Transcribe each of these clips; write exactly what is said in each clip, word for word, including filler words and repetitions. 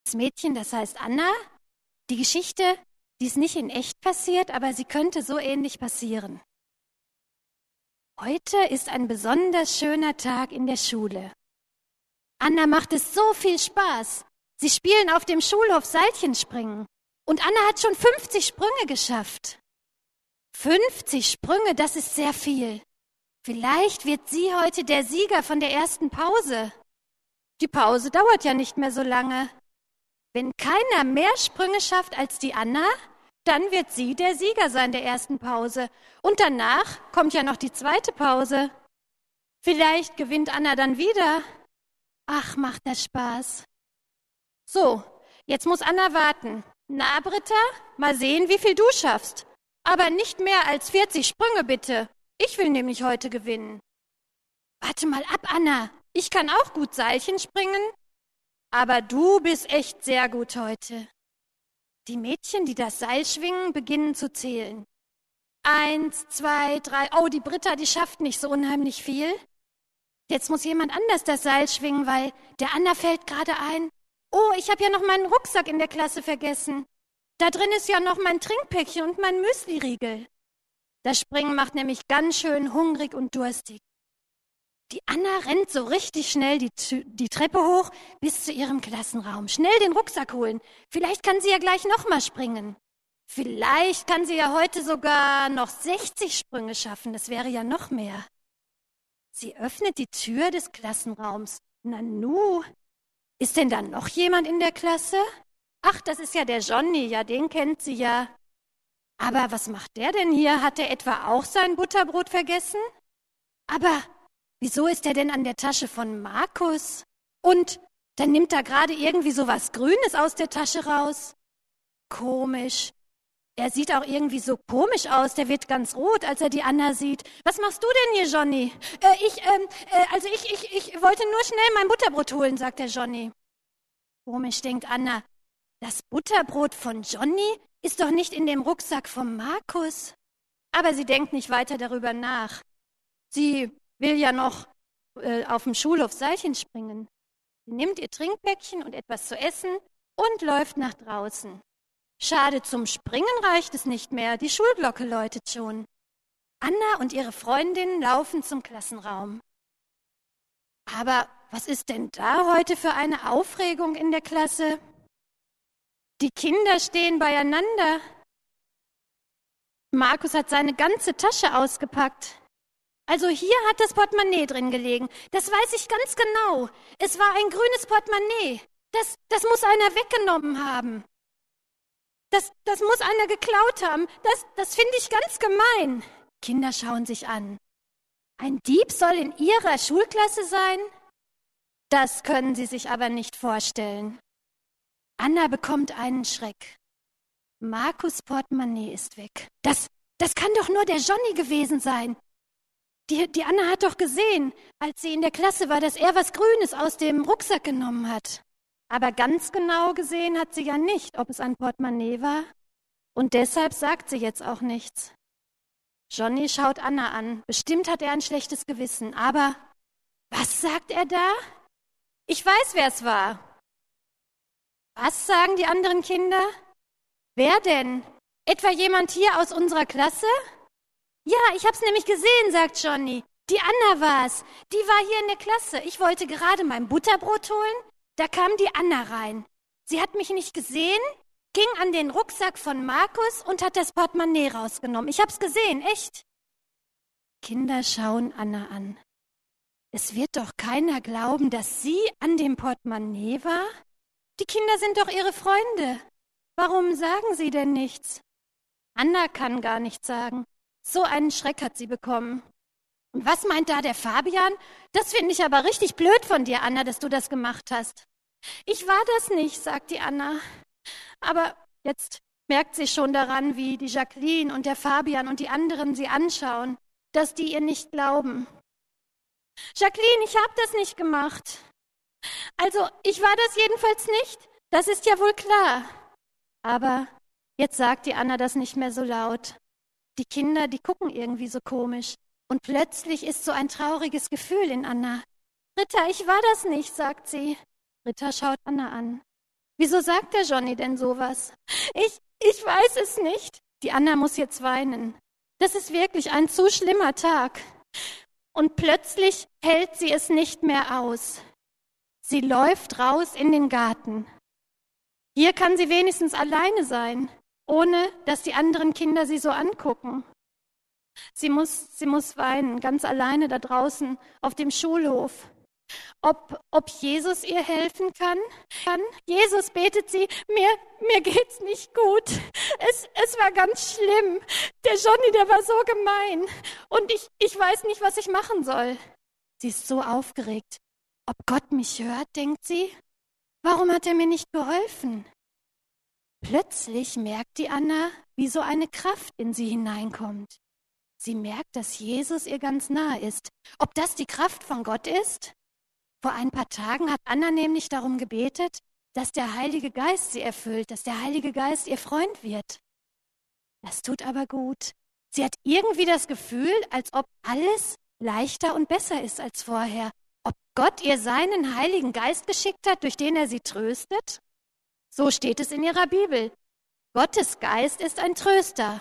Das Mädchen, das heißt Anna. Die Geschichte, die ist nicht in echt passiert, aber sie könnte so ähnlich passieren. Heute ist ein besonders schöner Tag in der Schule. Anna macht es so viel Spaß. Sie spielen auf dem Schulhof Seilchenspringen. Und Anna hat schon fünfzig Sprünge geschafft. fünfzig Sprünge, das ist sehr viel. Vielleicht wird sie heute der Sieger von der ersten Pause. Die Pause dauert ja nicht mehr so lange. Wenn keiner mehr Sprünge schafft als die Anna, dann wird sie der Sieger sein der ersten Pause. Und danach kommt ja noch die zweite Pause. Vielleicht gewinnt Anna dann wieder. Ach, macht das Spaß. So, jetzt muss Anna warten. Na, Britta, mal sehen, wie viel du schaffst. Aber nicht mehr als vierzig Sprünge, bitte. Ich will nämlich heute gewinnen. Warte mal ab, Anna. Ich kann auch gut Seilchen springen. Aber du bist echt sehr gut heute. Die Mädchen, die das Seil schwingen, beginnen zu zählen. Eins, zwei, drei. Oh, die Britta, die schafft nicht so unheimlich viel. Jetzt muss jemand anders das Seil schwingen, weil der Anna fällt gerade ein. Oh, ich habe ja noch meinen Rucksack in der Klasse vergessen. Da drin ist ja noch mein Trinkpäckchen und mein Müsliriegel. Das Springen macht nämlich ganz schön hungrig und durstig. Die Anna rennt so richtig schnell die, die Treppe hoch bis zu ihrem Klassenraum. Schnell den Rucksack holen. Vielleicht kann sie ja gleich nochmal springen. Vielleicht kann sie ja heute sogar noch sechzig Sprünge schaffen. Das wäre ja noch mehr. Sie öffnet die Tür des Klassenraums. Nanu, ist denn da noch jemand in der Klasse? Ach, das ist ja der Johnny, ja, den kennt sie ja. Aber was macht der denn hier? Hat er etwa auch sein Butterbrot vergessen? Aber wieso ist er denn an der Tasche von Markus? Und dann nimmt er gerade irgendwie so was Grünes aus der Tasche raus. Komisch. Er sieht auch irgendwie so komisch aus. Der wird ganz rot, als er die Anna sieht. Was machst du denn hier, Johnny? Äh, ich, ähm, äh, also ich, ich, ich wollte nur schnell mein Butterbrot holen, sagt der Johnny. Komisch, denkt Anna. Das Butterbrot von Johnny ist doch nicht in dem Rucksack von Markus. Aber sie denkt nicht weiter darüber nach. Sie will ja noch äh, auf dem Schulhof Seilchen springen. Sie nimmt ihr Trinkpäckchen und etwas zu essen und läuft nach draußen. Schade, zum Springen reicht es nicht mehr, die Schulglocke läutet schon. Anna und ihre Freundin laufen zum Klassenraum. Aber was ist denn da heute für eine Aufregung in der Klasse? Die Kinder stehen beieinander. Markus hat seine ganze Tasche ausgepackt. Also hier hat das Portemonnaie drin gelegen. Das weiß ich ganz genau. Es war ein grünes Portemonnaie. Das, das muss einer weggenommen haben. Das, das muss einer geklaut haben. Das, das finde ich ganz gemein. Kinder schauen sich an. Ein Dieb soll in ihrer Schulklasse sein? Das können sie sich aber nicht vorstellen. Anna bekommt einen Schreck. Markus' Portemonnaie ist weg. Das, das kann doch nur der Johnny gewesen sein. Die, die Anna hat doch gesehen, als sie in der Klasse war, dass er was Grünes aus dem Rucksack genommen hat. Aber ganz genau gesehen hat sie ja nicht, ob es ein Portemonnaie war. Und deshalb sagt sie jetzt auch nichts. Johnny schaut Anna an. Bestimmt hat er ein schlechtes Gewissen. Aber was sagt er da? Ich weiß, wer es war. Was sagen die anderen Kinder? Wer denn? Etwa jemand hier aus unserer Klasse? Ja, ich hab's nämlich gesehen, sagt Johnny. Die Anna war's. Die war hier in der Klasse. Ich wollte gerade mein Butterbrot holen. Da kam die Anna rein. Sie hat mich nicht gesehen, ging an den Rucksack von Markus und hat das Portemonnaie rausgenommen. Ich hab's gesehen, echt. Kinder schauen Anna an. Es wird doch keiner glauben, dass sie an dem Portemonnaie war? Die Kinder sind doch ihre Freunde. Warum sagen sie denn nichts? Anna kann gar nichts sagen. So einen Schreck hat sie bekommen. Und was meint da der Fabian? Das finde ich aber richtig blöd von dir, Anna, dass du das gemacht hast. Ich war das nicht, sagt die Anna. Aber jetzt merkt sie schon daran, wie die Jacqueline und der Fabian und die anderen sie anschauen, dass die ihr nicht glauben. Jacqueline, ich habe das nicht gemacht. Also, ich war das jedenfalls nicht. Das ist ja wohl klar. Aber jetzt sagt die Anna das nicht mehr so laut. Die Kinder, die gucken irgendwie so komisch. Und plötzlich ist so ein trauriges Gefühl in Anna. Britta, ich war das nicht, sagt sie. Britta schaut Anna an. Wieso sagt der Johnny denn sowas? Ich, ich weiß es nicht. Die Anna muss jetzt weinen. Das ist wirklich ein zu schlimmer Tag. Und plötzlich hält sie es nicht mehr aus. Sie läuft raus in den Garten. Hier kann sie wenigstens alleine sein, ohne dass die anderen Kinder sie so angucken. Sie muss, sie muss weinen, ganz alleine da draußen auf dem Schulhof. Ob, ob Jesus ihr helfen kann? kann? Jesus, betet sie, mir, mir geht's nicht gut. Es, es war ganz schlimm. Der Johnny, der war so gemein. Und ich, ich weiß nicht, was ich machen soll. Sie ist so aufgeregt. Ob Gott mich hört, denkt sie. Warum hat er mir nicht geholfen? Plötzlich merkt die Anna, wie so eine Kraft in sie hineinkommt. Sie merkt, dass Jesus ihr ganz nahe ist. Ob das die Kraft von Gott ist? Vor ein paar Tagen hat Anna nämlich darum gebetet, dass der Heilige Geist sie erfüllt, dass der Heilige Geist ihr Freund wird. Das tut aber gut. Sie hat irgendwie das Gefühl, als ob alles leichter und besser ist als vorher. Ob Gott ihr seinen Heiligen Geist geschickt hat, durch den er sie tröstet? So steht es in ihrer Bibel. Gottes Geist ist ein Tröster.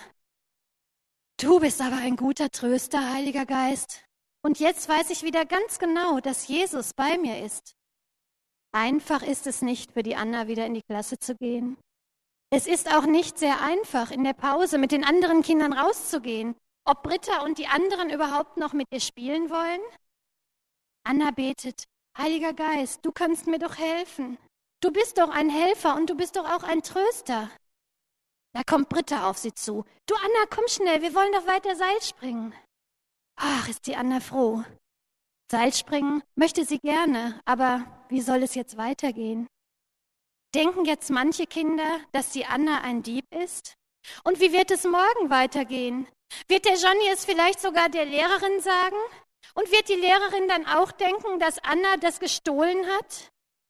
Du bist aber ein guter Tröster, Heiliger Geist. Und jetzt weiß ich wieder ganz genau, dass Jesus bei mir ist. Einfach ist es nicht für die Anna, wieder in die Klasse zu gehen. Es ist auch nicht sehr einfach, in der Pause mit den anderen Kindern rauszugehen. Ob Britta und die anderen überhaupt noch mit ihr spielen wollen? Anna betet, Heiliger Geist, du kannst mir doch helfen. Du bist doch ein Helfer und du bist doch auch ein Tröster. Da kommt Britta auf sie zu. Du Anna, komm schnell, wir wollen doch weiter Seil springen. Ach, ist die Anna froh. Seilspringen möchte sie gerne, aber wie soll es jetzt weitergehen? Denken jetzt manche Kinder, dass die Anna ein Dieb ist? Und wie wird es morgen weitergehen? Wird der Johnny es vielleicht sogar der Lehrerin sagen? Und wird die Lehrerin dann auch denken, dass Anna das gestohlen hat?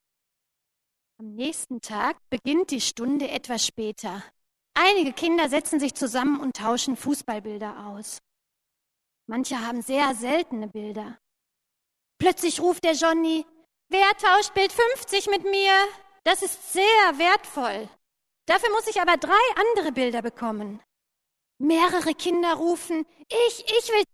Am nächsten Tag beginnt die Stunde etwas später. Einige Kinder setzen sich zusammen und tauschen Fußballbilder aus. Manche haben sehr seltene Bilder. Plötzlich ruft der Johnny, wer tauscht Bild fünfzig mit mir? Das ist sehr wertvoll. Dafür muss ich aber drei andere Bilder bekommen. Mehrere Kinder rufen, ich, ich will.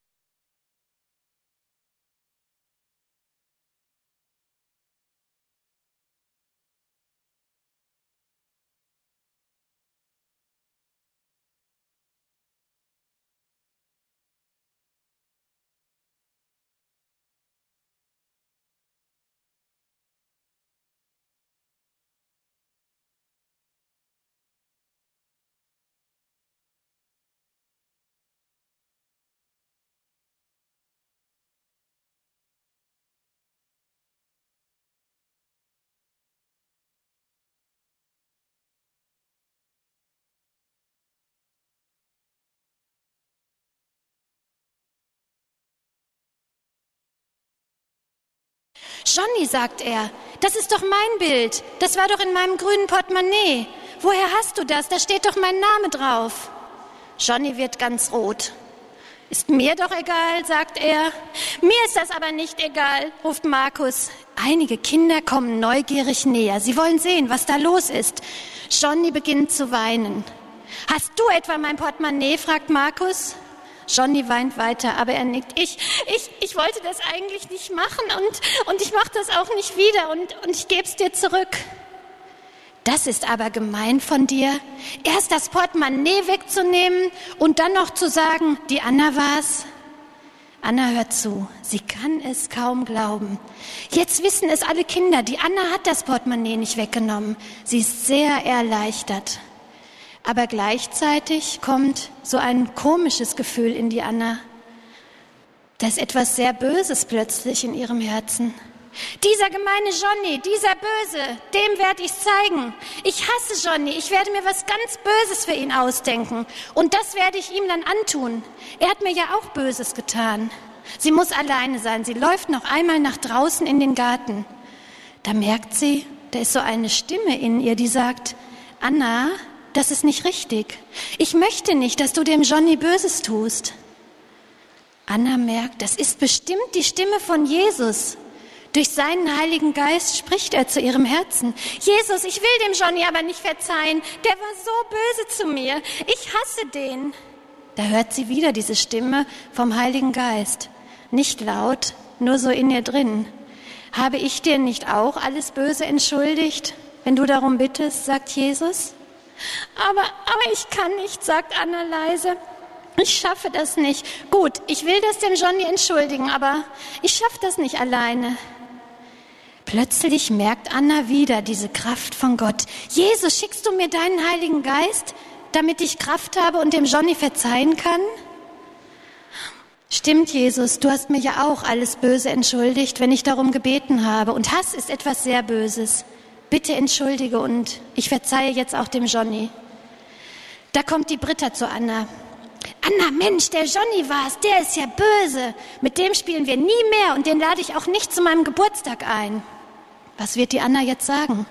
Johnny, sagt er, das ist doch mein Bild. Das war doch in meinem grünen Portemonnaie. Woher hast du das? Da steht doch mein Name drauf. Johnny wird ganz rot. Ist mir doch egal, sagt er. Mir ist das aber nicht egal, ruft Markus. Einige Kinder kommen neugierig näher. Sie wollen sehen, was da los ist. Johnny beginnt zu weinen. Hast du etwa mein Portemonnaie, fragt Markus. Johnny weint weiter, aber er nickt. Ich, ich, ich wollte das eigentlich nicht machen und, und ich mache das auch nicht wieder und, und ich gebe es dir zurück. Das ist aber gemein von dir, erst das Portemonnaie wegzunehmen und dann noch zu sagen, die Anna war's. Anna hört zu, sie kann es kaum glauben. Jetzt wissen es alle Kinder, die Anna hat das Portemonnaie nicht weggenommen. Sie ist sehr erleichtert. Aber gleichzeitig kommt so ein komisches Gefühl in die Anna. Da ist etwas sehr Böses plötzlich in ihrem Herzen. Dieser gemeine Johnny, dieser Böse, dem werde ich zeigen. Ich hasse Johnny, ich werde mir was ganz Böses für ihn ausdenken. Und das werde ich ihm dann antun. Er hat mir ja auch Böses getan. Sie muss alleine sein, sie läuft noch einmal nach draußen in den Garten. Da merkt sie, da ist so eine Stimme in ihr, die sagt, Anna, das ist nicht richtig. Ich möchte nicht, dass du dem Johnny Böses tust. Anna merkt, das ist bestimmt die Stimme von Jesus. Durch seinen Heiligen Geist spricht er zu ihrem Herzen. Jesus, ich will dem Johnny aber nicht verzeihen. Der war so böse zu mir. Ich hasse den. Da hört sie wieder diese Stimme vom Heiligen Geist. Nicht laut, nur so in ihr drin. Habe ich dir nicht auch alles Böse entschuldigt, wenn du darum bittest, sagt Jesus? Aber, aber ich kann nicht, sagt Anna leise. Ich schaffe das nicht. Gut, ich will das dem Johnny entschuldigen, aber ich schaffe das nicht alleine. Plötzlich merkt Anna wieder diese Kraft von Gott. Jesus, schickst du mir deinen Heiligen Geist, damit ich Kraft habe und dem Johnny verzeihen kann? Stimmt, Jesus, du hast mir ja auch alles Böse entschuldigt, wenn ich darum gebeten habe. Und Hass ist etwas sehr Böses. Bitte entschuldige und ich verzeihe jetzt auch dem Johnny. Da kommt die Britta zu Anna. Anna, Mensch, der Johnny war's, der ist ja böse. Mit dem spielen wir nie mehr und den lade ich auch nicht zu meinem Geburtstag ein. Was wird die Anna jetzt sagen?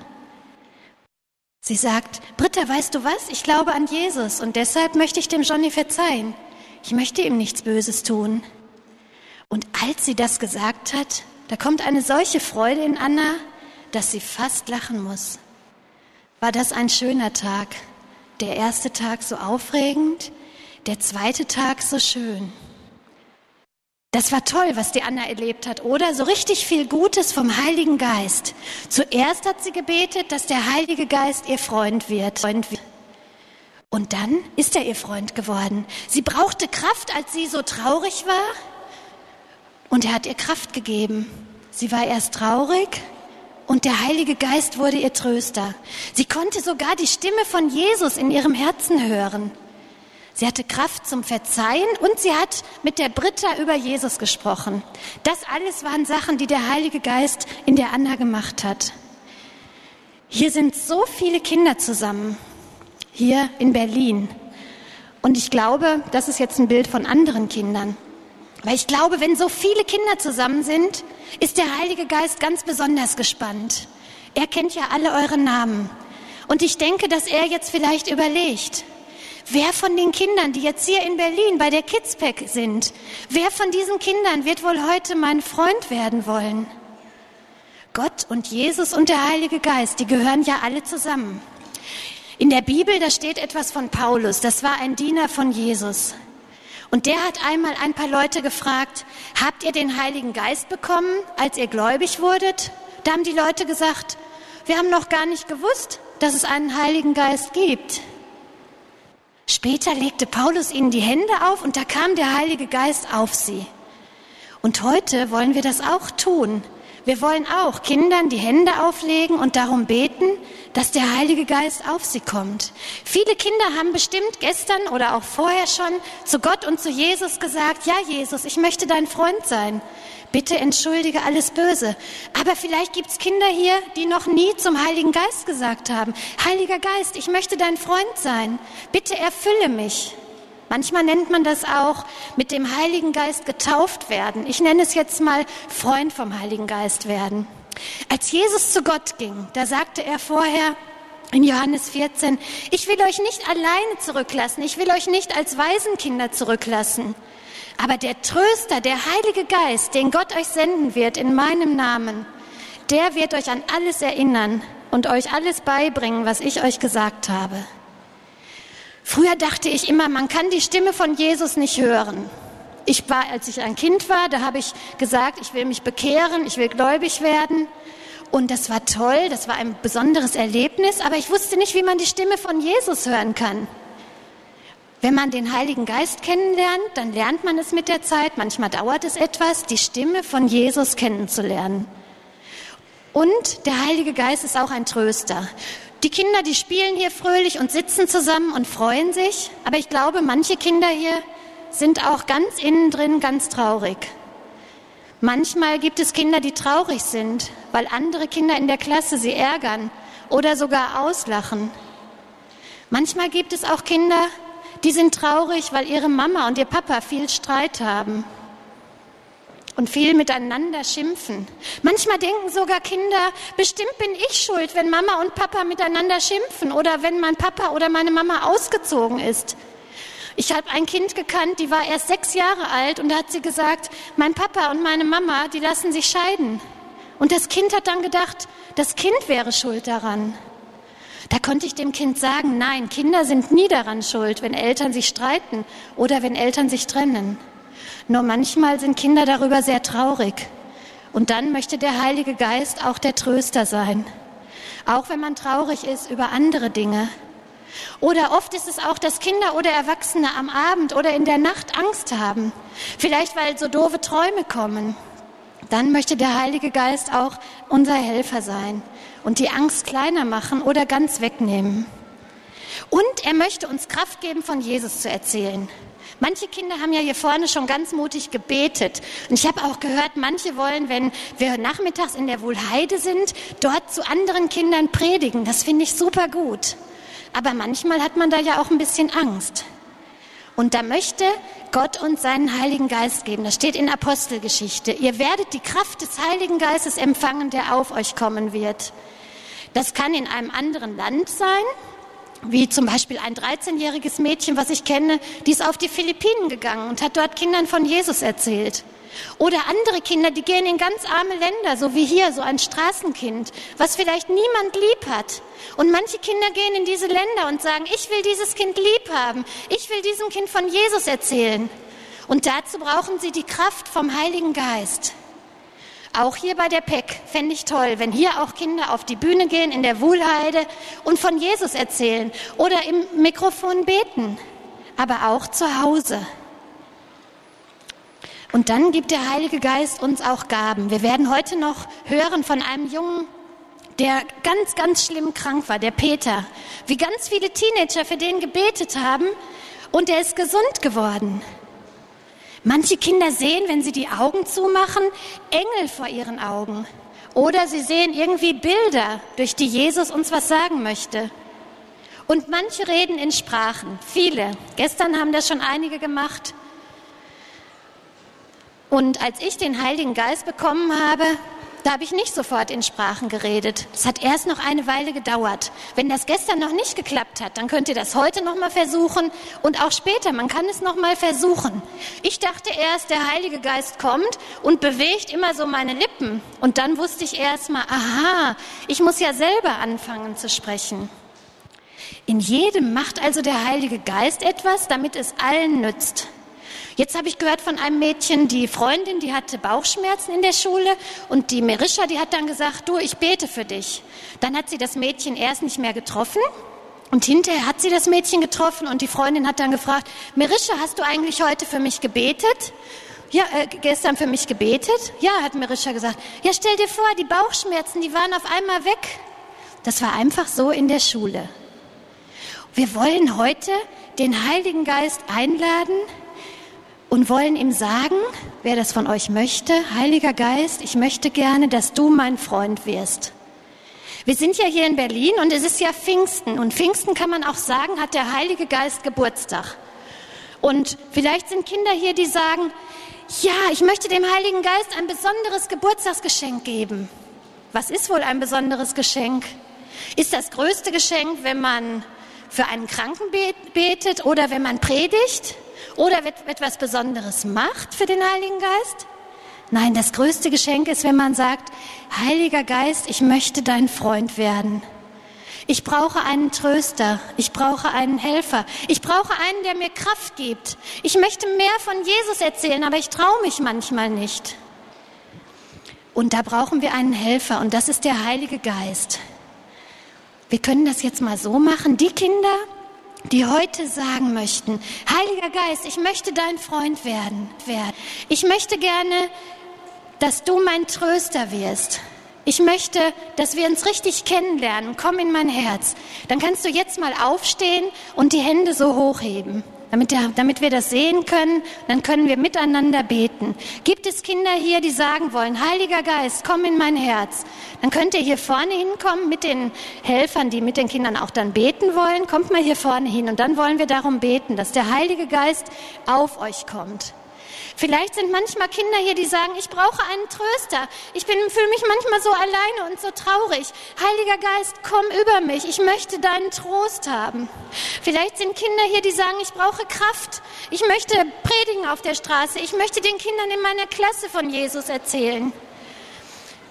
Sie sagt, Britta, weißt du was? Ich glaube an Jesus und deshalb möchte ich dem Johnny verzeihen. Ich möchte ihm nichts Böses tun. Und als sie das gesagt hat, da kommt eine solche Freude in Anna, dass sie fast lachen muss. War das ein schöner Tag? Der erste Tag so aufregend, der zweite Tag so schön. Das war toll, was die Anna erlebt hat, oder? So richtig viel Gutes vom Heiligen Geist. Zuerst hat sie gebetet, dass der Heilige Geist ihr Freund wird. Und dann ist er ihr Freund geworden. Sie brauchte Kraft, als sie so traurig war. Und er hat ihr Kraft gegeben. Sie war erst traurig und der Heilige Geist wurde ihr Tröster. Sie konnte sogar die Stimme von Jesus in ihrem Herzen hören. Sie hatte Kraft zum Verzeihen und sie hat mit der Britta über Jesus gesprochen. Das alles waren Sachen, die der Heilige Geist in der Anna gemacht hat. Hier sind so viele Kinder zusammen, hier in Berlin. Und ich glaube, das ist jetzt ein Bild von anderen Kindern. Weil ich glaube, wenn so viele Kinder zusammen sind, ist der Heilige Geist ganz besonders gespannt. Er kennt ja alle eure Namen. Und ich denke, dass er jetzt vielleicht überlegt, wer von den Kindern, die jetzt hier in Berlin bei der Kidspack sind, wer von diesen Kindern wird wohl heute mein Freund werden wollen? Gott und Jesus und der Heilige Geist, die gehören ja alle zusammen. In der Bibel, da steht etwas von Paulus, das war ein Diener von Jesus. Und der hat einmal ein paar Leute gefragt, habt ihr den Heiligen Geist bekommen, als ihr gläubig wurdet? Da haben die Leute gesagt, wir haben noch gar nicht gewusst, dass es einen Heiligen Geist gibt. Später legte Paulus ihnen die Hände auf und da kam der Heilige Geist auf sie. Und heute wollen wir das auch tun. Wir wollen auch Kindern die Hände auflegen und darum beten, dass der Heilige Geist auf sie kommt. Viele Kinder haben bestimmt gestern oder auch vorher schon zu Gott und zu Jesus gesagt, ja Jesus, ich möchte dein Freund sein. Bitte entschuldige alles Böse. Aber vielleicht gibt's Kinder hier, die noch nie zum Heiligen Geist gesagt haben, Heiliger Geist, ich möchte dein Freund sein. Bitte erfülle mich. Manchmal nennt man das auch mit dem Heiligen Geist getauft werden. Ich nenne es jetzt mal Freund vom Heiligen Geist werden. Als Jesus zu Gott ging, da sagte er vorher in Johannes vierzehn, ich will euch nicht alleine zurücklassen, ich will euch nicht als Waisenkinder zurücklassen. Aber der Tröster, der Heilige Geist, den Gott euch senden wird in meinem Namen, der wird euch an alles erinnern und euch alles beibringen, was ich euch gesagt habe. Früher dachte ich immer, man kann die Stimme von Jesus nicht hören. Ich war, als ich ein Kind war, da habe ich gesagt, ich will mich bekehren, ich will gläubig werden. Und das war toll, das war ein besonderes Erlebnis, aber ich wusste nicht, wie man die Stimme von Jesus hören kann. Wenn man den Heiligen Geist kennenlernt, dann lernt man es mit der Zeit. Manchmal dauert es etwas, die Stimme von Jesus kennenzulernen. Und der Heilige Geist ist auch ein Tröster. Die Kinder, die spielen hier fröhlich und sitzen zusammen und freuen sich. Aber ich glaube, manche Kinder hier sind auch ganz innen drin ganz traurig. Manchmal gibt es Kinder, die traurig sind, weil andere Kinder in der Klasse sie ärgern oder sogar auslachen. Manchmal gibt es auch Kinder, die sind traurig, weil ihre Mama und ihr Papa viel Streit haben und viel miteinander schimpfen. Manchmal denken sogar Kinder, bestimmt bin ich schuld, wenn Mama und Papa miteinander schimpfen oder wenn mein Papa oder meine Mama ausgezogen ist. Ich habe ein Kind gekannt, die war erst sechs Jahre alt und da hat sie gesagt, mein Papa und meine Mama, die lassen sich scheiden. Und das Kind hat dann gedacht, das Kind wäre schuld daran. Da konnte ich dem Kind sagen, nein, Kinder sind nie daran schuld, wenn Eltern sich streiten oder wenn Eltern sich trennen. Nur manchmal sind Kinder darüber sehr traurig. Und dann möchte der Heilige Geist auch der Tröster sein. Auch wenn man traurig ist über andere Dinge. Oder oft ist es auch, dass Kinder oder Erwachsene am Abend oder in der Nacht Angst haben. Vielleicht, weil so doofe Träume kommen. Dann möchte der Heilige Geist auch unser Helfer sein und die Angst kleiner machen oder ganz wegnehmen. Und er möchte uns Kraft geben, von Jesus zu erzählen. Manche Kinder haben ja hier vorne schon ganz mutig gebetet. Und ich habe auch gehört, manche wollen, wenn wir nachmittags in der Wohlheide sind, dort zu anderen Kindern predigen. Das finde ich super gut. Aber manchmal hat man da ja auch ein bisschen Angst. Und da möchte Gott uns seinen Heiligen Geist geben. Das steht in Apostelgeschichte. Ihr werdet die Kraft des Heiligen Geistes empfangen, der auf euch kommen wird. Das kann in einem anderen Land sein, wie zum Beispiel ein dreizehnjähriges Mädchen, was ich kenne, die ist auf die Philippinen gegangen und hat dort Kindern von Jesus erzählt. Oder andere Kinder, die gehen in ganz arme Länder, so wie hier, so ein Straßenkind, was vielleicht niemand lieb hat. Und manche Kinder gehen in diese Länder und sagen, ich will dieses Kind lieb haben, ich will diesem Kind von Jesus erzählen. Und dazu brauchen sie die Kraft vom Heiligen Geist. Auch hier bei der P E C fände ich toll, wenn hier auch Kinder auf die Bühne gehen in der Wuhlheide und von Jesus erzählen oder im Mikrofon beten, aber auch zu Hause. Und dann gibt der Heilige Geist uns auch Gaben. Wir werden heute noch hören von einem Jungen, der ganz, ganz schlimm krank war, der Peter. Wie ganz viele Teenager für den gebetet haben und er ist gesund geworden. Manche Kinder sehen, wenn sie die Augen zumachen, Engel vor ihren Augen. Oder sie sehen irgendwie Bilder, durch die Jesus uns was sagen möchte. Und manche reden in Sprachen, viele. Gestern haben das schon einige gemacht. Und als ich den Heiligen Geist bekommen habe, da habe ich nicht sofort in Sprachen geredet. Es hat erst noch eine Weile gedauert. Wenn das gestern noch nicht geklappt hat, dann könnt ihr das heute noch mal versuchen und auch später, man kann es noch mal versuchen. Ich dachte erst, der Heilige Geist kommt und bewegt immer so meine Lippen. Und dann wusste ich erst mal, aha, ich muss ja selber anfangen zu sprechen. In jedem macht also der Heilige Geist etwas, damit es allen nützt. Jetzt habe ich gehört von einem Mädchen, die Freundin, die hatte Bauchschmerzen in der Schule und die Merisha, die hat dann gesagt, du, ich bete für dich. Dann hat sie das Mädchen erst nicht mehr getroffen und hinterher hat sie das Mädchen getroffen und die Freundin hat dann gefragt, Merisha, hast du eigentlich heute für mich gebetet? Ja, äh, gestern für mich gebetet? Ja, hat Merisha gesagt. Ja, stell dir vor, die Bauchschmerzen, die waren auf einmal weg. Das war einfach so in der Schule. Wir wollen heute den Heiligen Geist einladen, und wollen ihm sagen, wer das von euch möchte, Heiliger Geist, ich möchte gerne, dass du mein Freund wirst. Wir sind ja hier in Berlin und es ist ja Pfingsten. Und Pfingsten kann man auch sagen, hat der Heilige Geist Geburtstag. Und vielleicht sind Kinder hier, die sagen, ja, ich möchte dem Heiligen Geist ein besonderes Geburtstagsgeschenk geben. Was ist wohl ein besonderes Geschenk? Ist das größte Geschenk, wenn man für einen Kranken betet oder wenn man predigt? Oder etwas Besonderes macht für den Heiligen Geist? Nein, das größte Geschenk ist, wenn man sagt, Heiliger Geist, ich möchte dein Freund werden. Ich brauche einen Tröster, ich brauche einen Helfer, ich brauche einen, der mir Kraft gibt. Ich möchte mehr von Jesus erzählen, aber ich traue mich manchmal nicht. Und da brauchen wir einen Helfer und das ist der Heilige Geist. Wir können das jetzt mal so machen, die Kinder, die heute sagen möchten, Heiliger Geist, ich möchte dein Freund werden. Ich möchte gerne, dass du mein Tröster wirst. Ich möchte, dass wir uns richtig kennenlernen. Komm in mein Herz. Dann kannst du jetzt mal aufstehen und die Hände so hochheben, damit, der, damit wir das sehen können. Dann können wir miteinander beten. Gibt es Kinder hier, die sagen wollen, Heiliger Geist, komm in mein Herz? Dann könnt ihr hier vorne hinkommen mit den Helfern, die mit den Kindern auch dann beten wollen. Kommt mal hier vorne hin und dann wollen wir darum beten, dass der Heilige Geist auf euch kommt. Vielleicht sind manchmal Kinder hier, die sagen, ich brauche einen Tröster. Ich bin, fühle mich manchmal so alleine und so traurig. Heiliger Geist, komm über mich. Ich möchte deinen Trost haben. Vielleicht sind Kinder hier, die sagen, ich brauche Kraft. Ich möchte predigen auf der Straße. Ich möchte den Kindern in meiner Klasse von Jesus erzählen.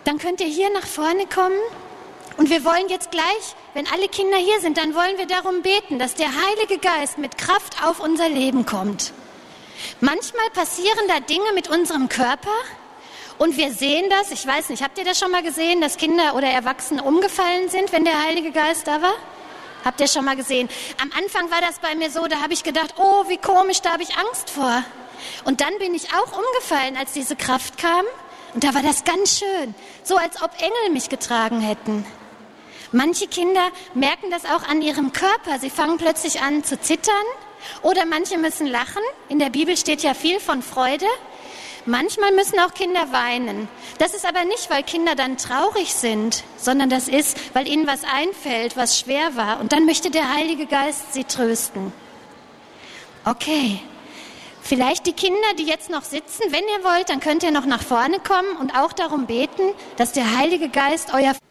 dann könnt ihr hier nach vorne kommen. Und wir wollen jetzt gleich, wenn alle Kinder hier sind, dann wollen wir darum beten, dass der Heilige Geist mit Kraft auf unser Leben kommt. Manchmal passieren da Dinge mit unserem Körper und wir sehen das. Ich weiß nicht, habt ihr das schon mal gesehen, dass Kinder oder Erwachsene umgefallen sind, wenn der Heilige Geist da war? Habt ihr schon mal gesehen? Am Anfang war das bei mir so, da habe ich gedacht, oh, wie komisch, da habe ich Angst vor. Und dann bin ich auch umgefallen, als diese Kraft kam. Und da war das ganz schön, so als ob Engel mich getragen hätten. Manche Kinder merken das auch an ihrem Körper. Sie fangen plötzlich an zu zittern oder manche müssen lachen. In der Bibel steht ja viel von Freude. Manchmal müssen auch Kinder weinen. Das ist aber nicht, weil Kinder dann traurig sind, sondern das ist, weil ihnen was einfällt, was schwer war. Und dann möchte der Heilige Geist sie trösten. Okay. Vielleicht die Kinder, die jetzt noch sitzen, wenn ihr wollt, dann könnt ihr noch nach vorne kommen und auch darum beten, dass der Heilige Geist euer